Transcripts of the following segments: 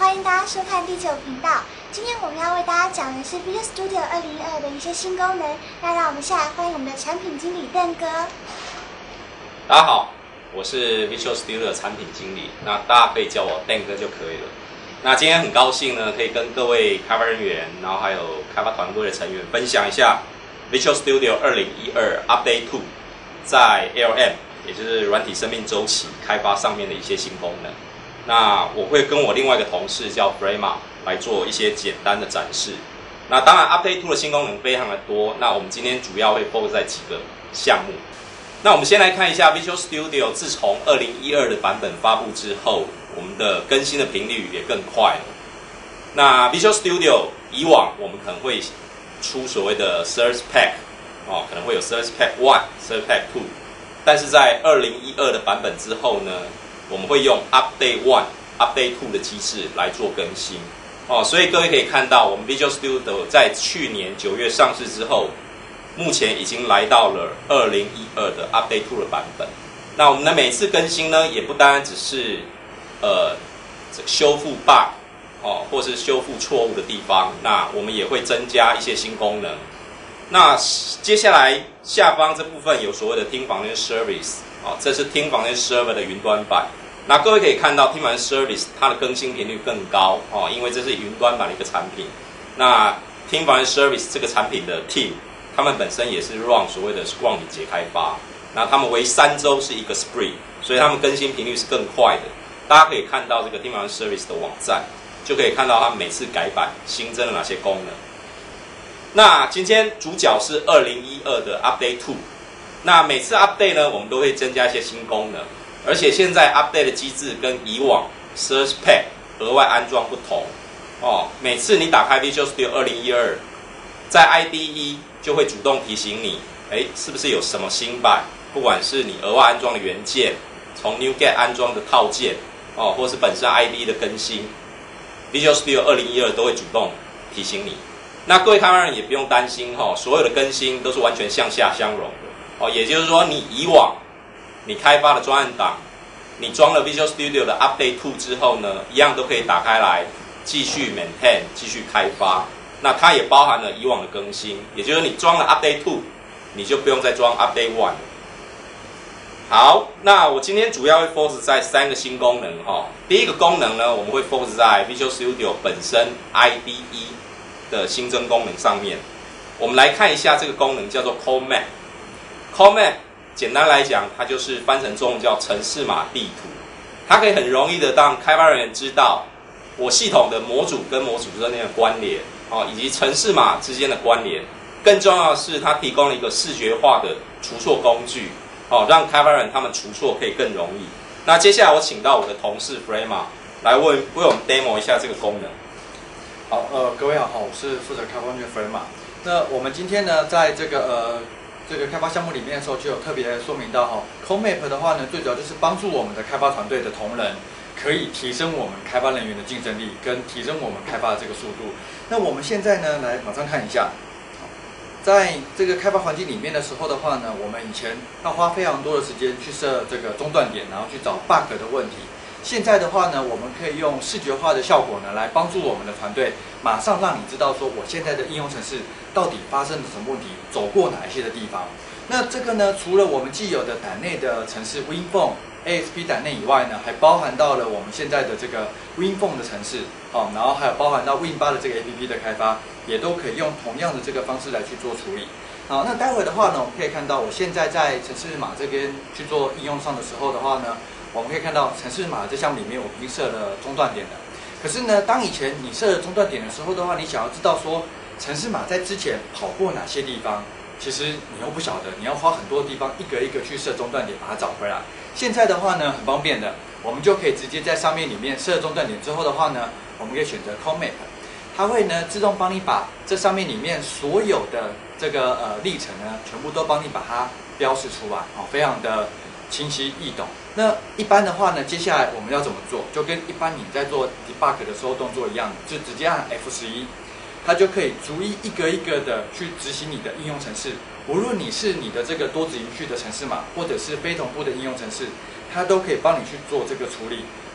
欢迎大家收看第9频道。今天我们要为大家讲的是 Visual Studio 2012的一些新功能。那让我们下来欢迎我们的产品经理邓哥。 大家好，我是 Visual Studio 的产品经理，那大家可以叫我邓哥就可以了。那今天很高兴呢，可以跟各位开发人员，然后还有开发团队的成员分享一下 Visual Studio 2012 Update 2在 LM， 也就是软体生命周期开发上面的一些新功能。那我会跟我另外一个同事叫 Brema 来做一些简单的展示。那当然 Update 2的新功能非常的多，那我们今天主要会 focus 在几个项目。那我们先来看一下 Visual Studio 自从2012的版本发布之后，我们的更新的频率也更快了。那 Visual Studio 以往我们可能会出所谓的 Service Pack， 可能会有 Service Pack 1、Service Pack 2， 但是在2012的版本之后呢，我们会用 Update 1、Update 2的机制来做更新。所以各位可以看到，我们 Visual Studio 在去年9月上市之后，目前已经来到了2012的 Update 2的版本。那我们的每次更新呢，也不单单只是修复 bug 或是修复错误的地方，那我们也会增加一些新功能。那接下来下方这部分有所谓的听房间 Service， 这是听房间 Server 的云端版。那各位可以看到，听房间 Service 它的更新频率更高因为这是云端版的一个产品。那听房间 Service 这个产品的 team， 他们本身也是 run 所谓的 Scrum 敏捷开发。那他们为3周是一个 sprint， 所以他们更新频率是更快的。大家可以看到这个听房间 Service 的网站，就可以看到他们每次改版新增了哪些功能。那今天主角是2012的 Update 2。那每次 Update 呢，我们都会增加一些新功能，而且现在 Update 的机制跟以往 Search Pack 额外安装不同每次你打开 Visual Studio 2012，在 IDE 就会主动提醒你，是不是有什么新版？不管是你额外安装的元件，从 NuGet 安装的套件或是本身 IDE 的更新， Visual Studio 2012都会主动提醒你。那各位开发人也不用担心所有的更新都是完全向下相容的也就是说，你以往你开发的专案档，你装了 Visual Studio 的 Update 2之后呢，一样都可以打开来继续 maintain 继续开发。那它也包含了以往的更新，也就是你装了 Update 2，你就不用再装 Update 1。好，那我今天主要会 focus 在3个新功能第一个功能呢，我们会 focus 在 Visual Studio 本身 IDE 的新增功能上面。我们来看一下这个功能叫做 Code Map。Code Map 简单来讲，它就是翻成中文叫程式码地图。它可以很容易的让开发人员知道我系统的模组跟模组之间的关联以及程式码之间的关联。更重要的是，它提供了一个视觉化的除错工具让开发人他们除错可以更容易。那接下来我请到我的同事 Brema 来为我们 demo 一下这个功能。 好，各位好，我是负责开发人员 Brema。那我们今天呢，在这个开发项目里面的时候，就有特别说明到Code Map 的话呢，最主要就是帮助我们的开发团队的同仁，可以提升我们开发人员的竞争力，跟提升我们开发的这个速度。那我们现在呢，来马上看一下。在这个开发环境里面的时候的话呢，我们以前要花非常多的时间去设这个中断点，然后去找 bug 的问题。现在的话呢，我们可以用视觉化的效果呢，来帮助我们的团队，马上让你知道说我现在的应用程式到底发生了什么问题，走过哪一些的地方。那这个呢，除了我们既有的胆内的程式 WinPhone、ASP 胆内以外呢，还包含到了我们现在的这个 WinPhone 的程式然后还有包含到 Win8 的这个 APP 的开发，也都可以用同样的这个方式来去做处理。好，那待会的话呢，我们可以看到，我现在在程式码这边去做应用上的时候的话呢，我们可以看到程式码这项目里面我已经设了中断点了。可是呢，当以前你设了中断点的时候的话，你想要知道说程式码在之前跑过哪些地方，其实你又不晓得，你要花很多地方一个一个去设中断点把它找回来。现在的话呢，很方便的，我们就可以直接在上面里面设中断点之后的话呢，我们可以选择 Code Map， 它会呢自动帮你把这上面里面所有的这个历程呢，全部都帮你把它标示出来非常的清晰易懂。那一般的话呢，接下来我们要怎么做？就跟一般你在做 debug 的时候动作一样，就直接按 F11， 它就可以逐一个一个的去执行你的应用程式。无论你是你的这个多子云序的程式码，或者是非同步的应用程式，它都可以帮你去做这个处理。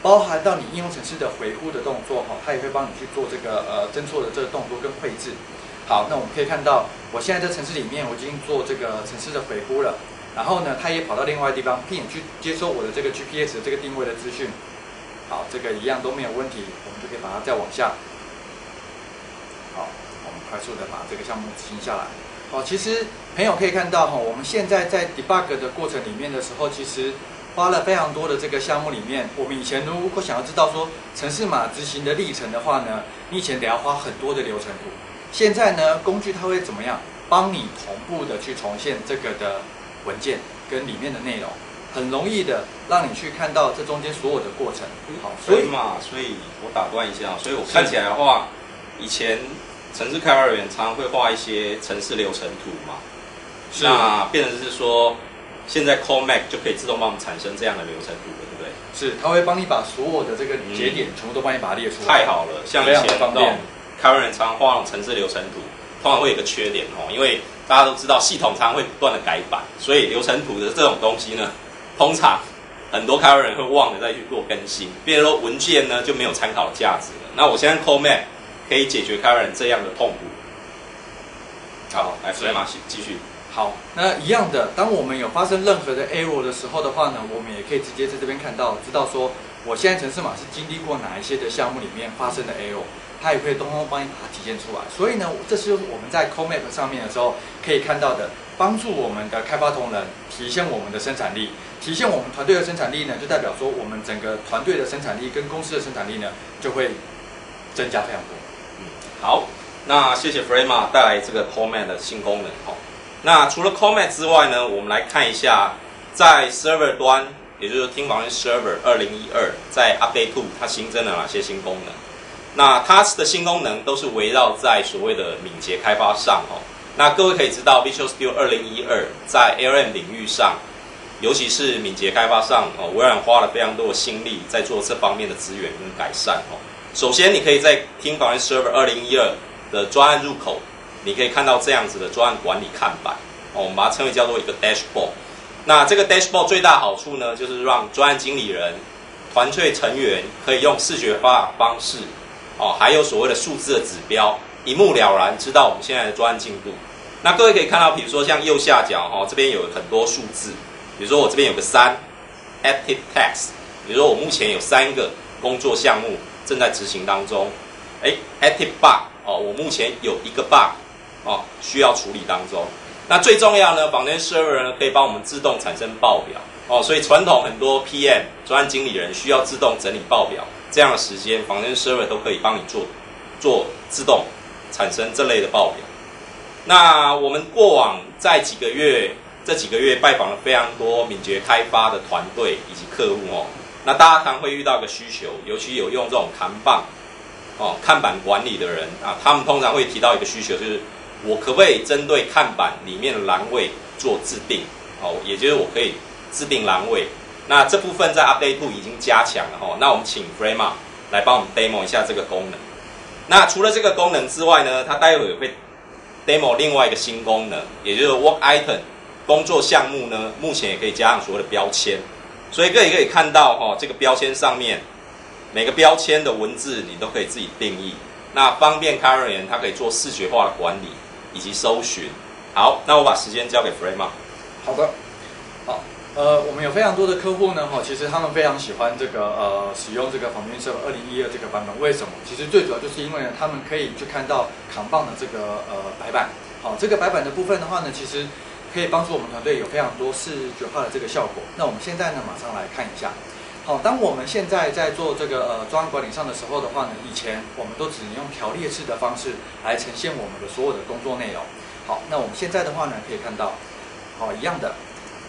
包含到你应用程式的回呼的动作哈，它也会帮你去做这个侦错的这个动作跟绘制。好，那我们可以看到，我现在在程式里面我已经做这个程式的回呼了，然后呢，它也跑到另外的地方，并且去接收我的这个 GPS 的这个定位的资讯。好，这个一样都没有问题，我们就可以把它再往下。好，我们快速的把这个项目执行下来。好，其实朋友可以看到哈，我们现在在 debug 的过程里面的时候，其实花了非常多的这个项目里面，我们以前如果想要知道说程式码执行的历程的话呢，你以前得要花很多的流程图。现在呢，工具它会怎么样？帮你同步的去重现这个的文件跟里面的内容，很容易的让你去看到这中间所有的过程。好， 所以我打断一下，所以我看起来的话，以前程式开发人员常常会画一些程式流程图嘛，那变成是说，现在 Comac 就可以自动帮我们产生这样的流程图了，对不对？ 是，它会帮你把所有的这个节点全部都帮你把它列出来。 太好了，像以前那种开发人员常常画那种程式流程图，通常会有一个缺点哦，因为大家都知道系统常常会不断的改版，所以流程图的这种东西呢，通常很多开发人员会忘了再去做更新，变成说文件呢就没有参考的价值了。那我现在 Comac 可以解决开发人这样的痛苦。好，来水马继续。 好，那一样的，当我们有发生任何的 error 的时候的话呢，我们也可以直接在这边看到，知道说我现在程式码是经历过哪一些的项目里面发生的 error。它也会通通帮你把它体现出来，所以呢，这是我们在 Comap 上面的时候可以看到的，帮助我们的开发同仁提升我们的生产力，体现我们团队的生产力呢，就代表说我们整个团队的生产力跟公司的生产力呢，就会增加非常多。 好，那谢谢 Frema 带来这个 Comap 的新功能哦。那除了 Comap 之外呢，我们来看一下在 Server 端，也就是听房间 Server 2012在 Update 2它新增了哪些新功能？那它的新功能都是围绕在所谓的敏捷开发上哦。那各位可以知道 Visual Studio 2012在 ARM 领域上，尤其是敏捷开发上哦，微软花了非常多的心力在做这方面的资源跟改善哦。首先，你可以在听房间 Server 2012的专案入口，你可以看到这样子的专案管理看板哦，我们把它称为叫做一个 dashboard。那这个 dashboard 最大好处呢，就是让专案经理人、团队成员可以用视觉化的方式哦，还有所谓的数字的指标，一目了然知道我们现在的专案进度。那各位可以看到，比如说像右下角哦，这边有很多数字，比如说我这边有个3 active task， 比如说我目前有3个工作项目正在执行当中。active bug 哦，我目前有1个 bug 哦需要处理当中。那最重要呢，Foundation Server 呢可以帮我们自动产生报表哦，所以传统很多 PM 专案经理人需要自动整理报表。这样的时间 ，Foundation Server 都可以帮你做自动产生这类的报表。那我们过往这几个月拜访了非常多敏捷开发的团队以及客户哦。那大家常会遇到一个需求，尤其有用这种看板管理的人啊，他们通常会提到一个需求，就是我可不可以针对看板里面的栏位做自定哦，也就是我可以自定栏位。那这部分在 Update 2已经加强了哦。那我们请 Frema 来帮我们 demo 一下这个功能。那除了这个功能之外呢，它待会也会 demo 另外一个新功能，也就是 Work Item 工作项目呢，目前也可以加上所谓的标签。所以各位可以看到哦，这个标签上面每个标签的文字你都可以自己定义，那方便开发人员他可以做视觉化的管理以及搜寻。好，那我把时间交给 Frema。 好的。我们有非常多的客户呢，其实他们非常喜欢这个使用这个Foundation Server 2012这个版本。为什么？其实最主要就是因为呢，他们可以去看到Kanban的这个白板。好，这个白板的部分的话呢，其实可以帮助我们团队有非常多视觉化的这个效果。那我们现在呢，马上来看一下。好，当我们现在在做这个专案管理上的时候的话呢，以前我们都只能用条列式的方式来呈现我们的所有的工作内容。好，那我们现在的话呢，可以看到，好，一样的。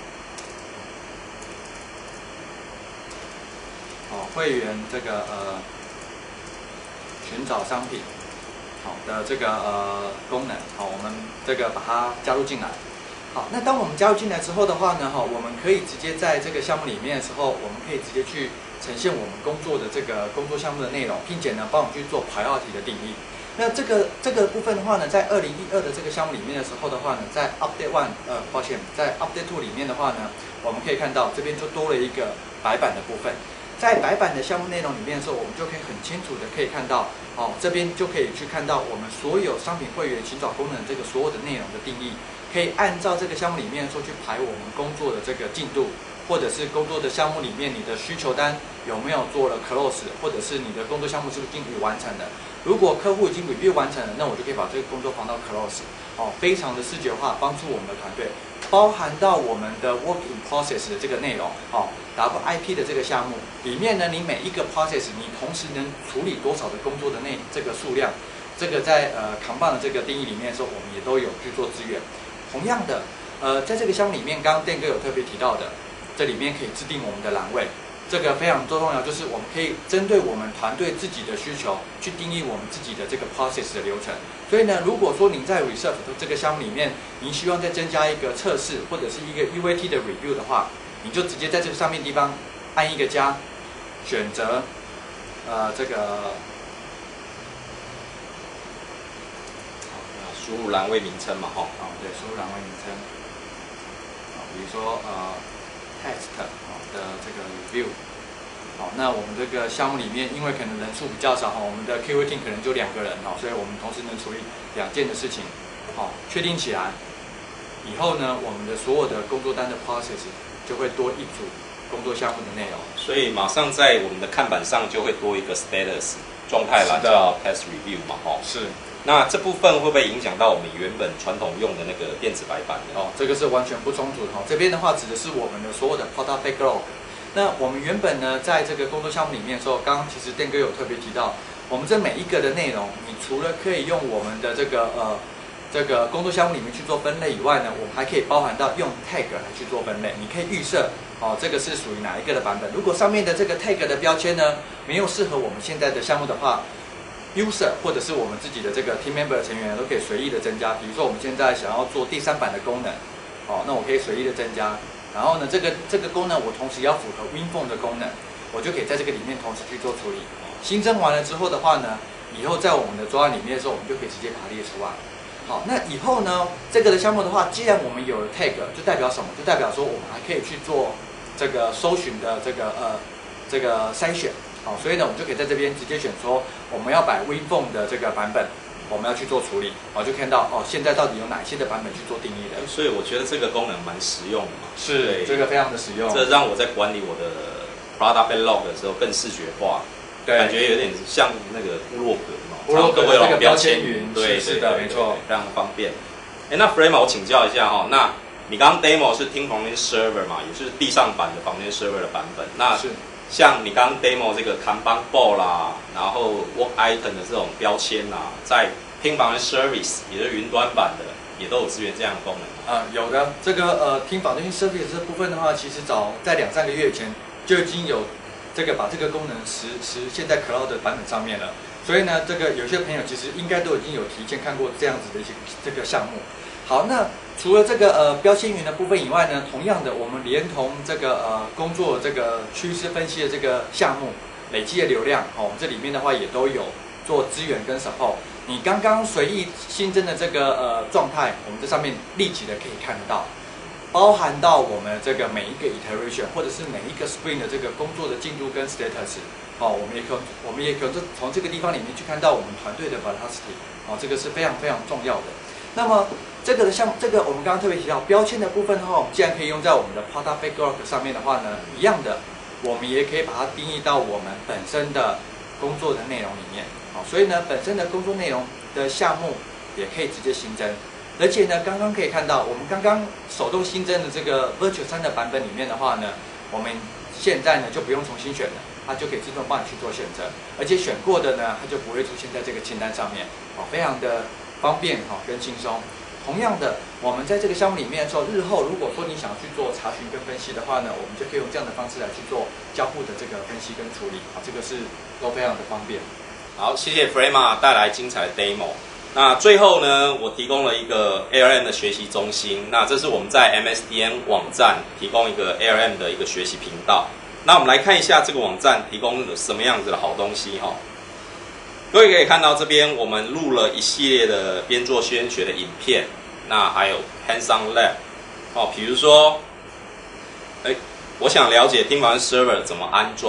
会员这个寻找商品好的这个功能，好，我们这个把它加入进来。好，那当我们加入进来之后的话呢，我们可以直接在这个项目里面的时候，我们可以直接去呈现我们工作的这个工作项目的内容，并且呢，帮我们去做 priority 的定义。那这个部分的话呢，在2012的这个项目里面的时候的话呢，在 Update 1在 Update 2里面的话呢，我们可以看到这边就多了一个白板的部分。 在白板的项目内容里面的时候，我们就可以很清楚的可以看到，这边就可以去看到我们所有商品会员寻找功能这个所有的内容的定义，可以按照这个项目里面说去排我们工作的这个进度，或者是工作的项目里面你的需求单有没有做了 close， 或者是你的工作项目是不是已经完成了。如果客户已经 review 完成了，那我就可以把这个工作放到 close， 非常的视觉化，帮助我们的团队，包含到我们的 work in process 的这个内容，WIP 的这个项目里面呢，你每一个 process 你同时能处理多少的工作的这个数量，这个在Kanban 的这个定义里面的时候，我们也都有去做资源。同样的，在这个项目里面，刚刚店哥有特别提到的，这里面可以制定我们的栏位。这个非常重要，就是我们可以针对我们团队自己的需求，去定义我们自己的这个 process 的流程。所以呢，如果说您在 reserve 这个项目里面，您希望再增加一个测试或者是一个 UAT 的 review 的话，你就直接在这个上面地方按一个加，选择这个输入栏位名称嘛， 对，输入栏位名称，比如说test 的这个 review， 那我们这个项目里面，因为可能人数比较少我们的 QA team 可能就2个人所以我们同时能处理2件的事情，确定起来以后呢，我们的所有的工作单的 process 就会多一组工作项目的内容， 所以马上在我们的看板上就会多一个 status 状态栏叫 test review 嘛， 是。 那这部分会不会影响到我们原本传统用的那个电子白板呢？ 这个是完全不冲突的这边的话指的是我们的所有的 product backlog。那我们原本呢，在这个工作项目里面的时候，刚刚其实店哥有特别提到，我们这每一个的内容，你除了可以用我们的这个工作项目里面去做分类以外呢，我们还可以包含到用 tag 来去做分类。你可以预设这个是属于哪一个的版本。如果上面的这个 tag 的标签呢，没有适合我们现在的项目的话， user 或者是我们自己的这个 team member 成员都可以随意的增加。比如说我们现在想要做第3版的功能，那我可以随意的增加。然后呢，这个功能我同时要符合 WinForm 的功能，我就可以在这个里面同时去做处理。新增完了之后的话呢，以后在我们的专案里面的时候，我们就可以直接把它列出来。好，那以后呢，这个的项目的话，既然我们有了 tag， 就代表什么？就代表说我们还可以去做这个搜寻的这个筛选。 所以呢，我们就可以在这边直接选说，我们要摆 WinForm 的这个版本，我们要去做处理，就看到现在到底有哪些的版本去做定义的。 所以我觉得这个功能蛮实用的嘛。 是，这个非常的实用。 这让我在管理我的 product backlog 的时候更视觉化， 对， 感觉有点像那个部落格嘛， 部落格的这个标签云， 对，是的，没错， 非常方便。那 Frame 我请教一下那你刚刚 demo 是听房间 server 嘛，也是地上版的房间 server 的版本，那是。 像你刚刚 demo 这个 Kanban board 啦，然后 work item 的这种标签啦，在听房间 service 也就是云端版的，也都有支援这样的功能。 有的，这个听房间 service 这部分的话，其实早在2-3个月以前就已经有这个把这个功能实现在 Cloud 的版本上面了。所以呢，这个有些朋友其实应该都已经有提前看过这样子的一些这个项目。好，那除了这个标签云的部分以外呢，同样的，我们连同这个工作这个趋势分析的这个项目累积的流量，我们这里面的话也都有做资源跟 support。你刚刚随意新增的这个状态，我们这上面立即的可以看得到，包含到我们这个每一个 iteration 或者是每一个 sprint 的这个工作的进度跟 status， 我们也可能从这个地方里面去看到我们团队的 velocity， 这个是非常非常重要的。那么这个我们刚刚特别提到标签的部分的话，我们既然可以用在我们的 product backlog 上面的话呢，一样的，我们也可以把它定义到我们本身的工作的内容里面。所以呢，本身的工作内容的项目也可以直接新增。而且呢，刚刚可以看到，我们刚刚手动新增的这个 Virtual 3的版本里面的话呢，我们现在呢就不用重新选了，它就可以自动帮你去做选择，而且选过的呢，它就不会出现在这个清单上面，非常的方便跟轻松。同样的，我们在这个项目里面的时候，日后如果说你想去做查询跟分析的话呢，我们就可以用这样的方式来去做交互的这个分析跟处理，这个是都非常的方便。 好，谢谢 Frame 带来精彩的 demo。那最后呢，我提供了一个 ARM 的学习中心。那这是我们在 MSDN 网站提供一个 ARM 的一个学习频道。那我们来看一下这个网站提供了什么样子的好东西各位可以看到这边我们录了一系列的边做先学的影片，那还有 Hands-on Lab。比如说，我想了解听房 server 怎么安装，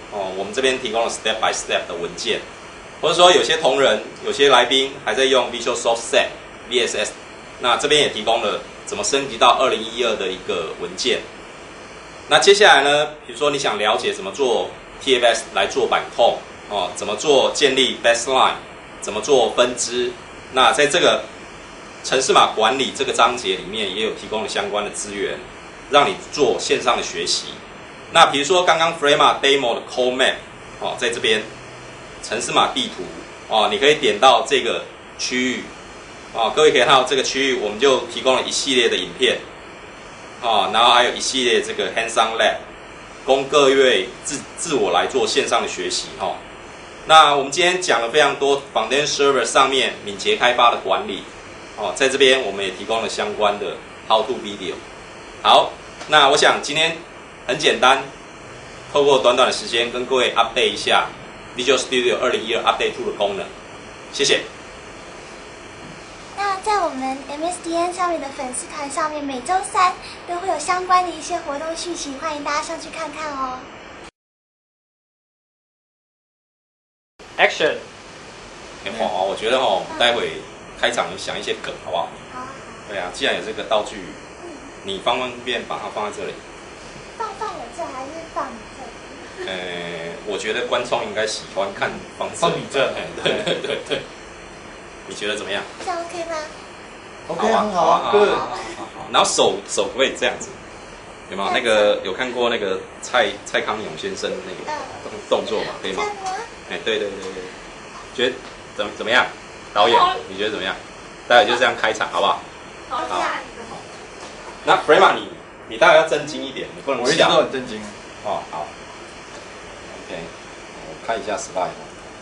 我们这边提供了 step by step 的文件，或者说有些同仁、有些来宾还在用 Visual Source Set VSS， 那这边也提供了怎么升级到2012的一个文件。那接下来呢，比如说你想了解怎么做 TFS 来做板控怎么做建立 baseline， 怎么做分支，那在这个程式码管理这个章节里面也有提供了相关的资源，让你做线上的学习。那比如说刚刚 Frema demo 的 Code Map 在这边程式码地图你可以点到这个区域各位可以看到这个区域，我们就提供了一系列的影片然后还有一系列这个 Hands-on Lab， 供各位自我来做线上的学习那我们今天讲了非常多 Foundation Server 上面敏捷开发的管理在这边我们也提供了相关的 How to Video。好，那我想今天很简单，透过短短的时间跟各位 update 一下 Visual Studio 2012 Update 2的功能，谢谢。 那在我们 MSDN 上面的粉丝团上面，每周三都会有相关的一些活动讯息，欢迎大家上去看看哦。 Action！ 我觉得我们待会开场想一些梗，好不好？ 好啊。 对啊，既然有这个道具，你方便把它放在这里？ 放我这还是放你这？ 我觉得观众应该喜欢看放你这。 对。你觉得怎么样？ 这样 OK 吗 ？OK， 很好啊，Good。 然后手可以这样子，有没有？那个有看过那个蔡康永先生那个动作嘛？可以吗？对，觉得怎么样？导演，你觉得怎么样？待会就这样开场，好不好？ 好。 那 Frema 你待会要正经一点，你不能笑。 我一直都很正经。 好。OK， 我看一下 slide。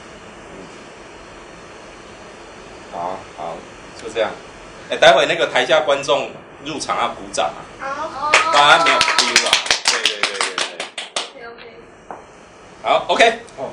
好，就这样。待会那个台下观众入场要鼓掌啊。当然没有 feel 啊。对。好 ，OK。